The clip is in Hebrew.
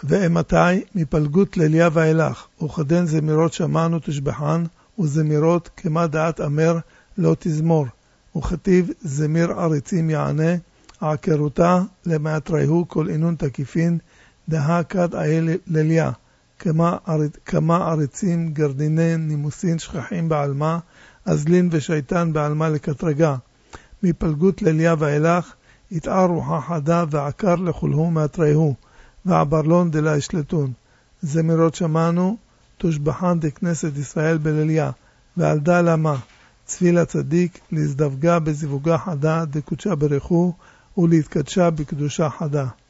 ואמתי מפלגות לליה ואילך, וכדן זמירות שמענו תשבחן, וזמירות כמה דעת אמר לא תזמור, וכתיב זמיר עריצים יענה, עקרותה למעט ראיהו כל אינון תקיפין, דה כד אהל לליה, כמה עריצים גרדיני נימוסין שכחים בעלמה, אזלין ושייטן בעלמה לקטרגה. מפלגות לליה ואילך, התער רוחה חדה ועקר לכולהו מעטריהו, ועברלון דלה השלטון. זמירות שמענו, תושבחן דכנסת ישראל בלליה, ועלדה למה, צפיל הצדיק, להזדווגה בזיווגה חדה, דקודשה ברכו, ולהתקדשה בקדושה חדה.